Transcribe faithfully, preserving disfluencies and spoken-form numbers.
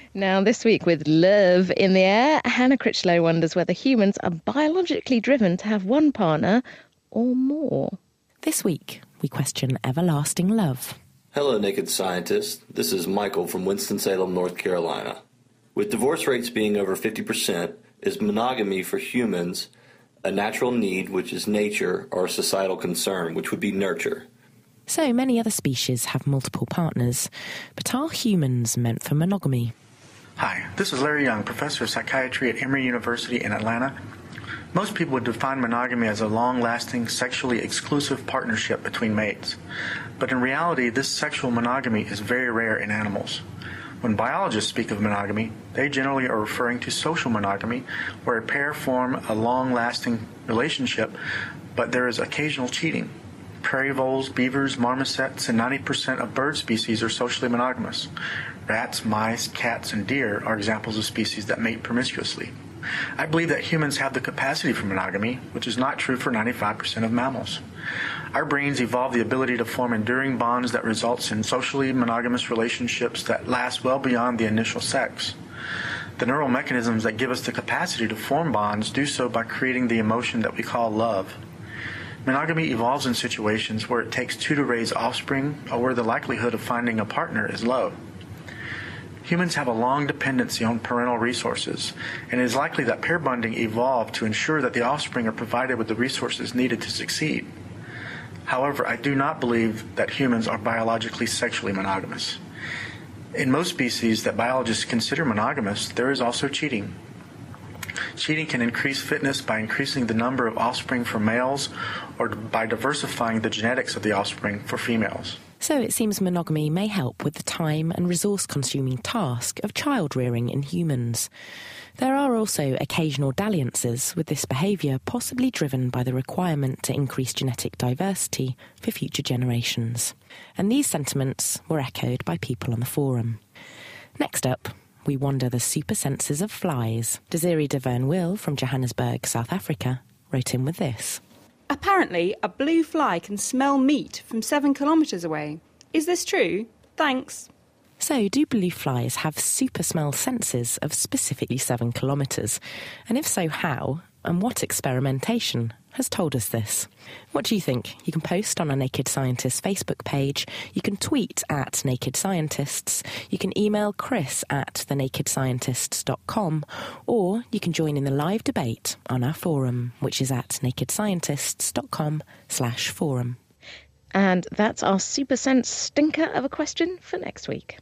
Now, this week with love in the air, Hannah Critchlow wonders whether humans are biologically driven to have one partner or more. This week, we question everlasting love. Hello, Naked Scientists. This is Michael from Winston-Salem, North Carolina. With divorce rates being over fifty percent, is monogamy for humans a natural need, which is nature, or a societal concern, which would be nurture? So many other species have multiple partners, but are humans meant for monogamy? Hi, this is Larry Young, professor of psychiatry at Emory University in Atlanta. Most people would define monogamy as a long-lasting, sexually exclusive partnership between mates. But in reality, this sexual monogamy is very rare in animals. When biologists speak of monogamy, they generally are referring to social monogamy, where a pair form a long-lasting relationship, but there is occasional cheating. Prairie voles, beavers, marmosets, and ninety percent of bird species are socially monogamous. Rats, mice, cats, and deer are examples of species that mate promiscuously. I believe that humans have the capacity for monogamy, which is not true for ninety-five percent of mammals. Our brains evolve the ability to form enduring bonds that results in socially monogamous relationships that last well beyond the initial sex. The neural mechanisms that give us the capacity to form bonds do so by creating the emotion that we call love. Monogamy evolves in situations where it takes two to raise offspring or where the likelihood of finding a partner is low. Humans have a long dependency on parental resources, and it is likely that pair bonding evolved to ensure that the offspring are provided with the resources needed to succeed. However, I do not believe that humans are biologically sexually monogamous. In most species that biologists consider monogamous, there is also cheating. Cheating can increase fitness by increasing the number of offspring for males or by diversifying the genetics of the offspring for females. So it seems monogamy may help with the time and resource-consuming task of child-rearing in humans. There are also occasional dalliances with this behaviour possibly driven by the requirement to increase genetic diversity for future generations. And these sentiments were echoed by people on the forum. Next up, we wonder the super senses of flies. Desiree de Vernwill from Johannesburg, South Africa, wrote in with this. Apparently, a blue fly can smell meat from seven kilometres away. Is this true? Thanks. So, do blue flies have super smell senses of specifically seven kilometres? And if so, how? And what experimentation has told us this? What do you think? You can post on our Naked Scientists Facebook page, you can tweet at Naked Scientists, you can email Chris at the naked scientists dot com, or you can join in the live debate on our forum, which is at naked scientists dot com slash forum. And that's our Super Sense stinker of a question for next week.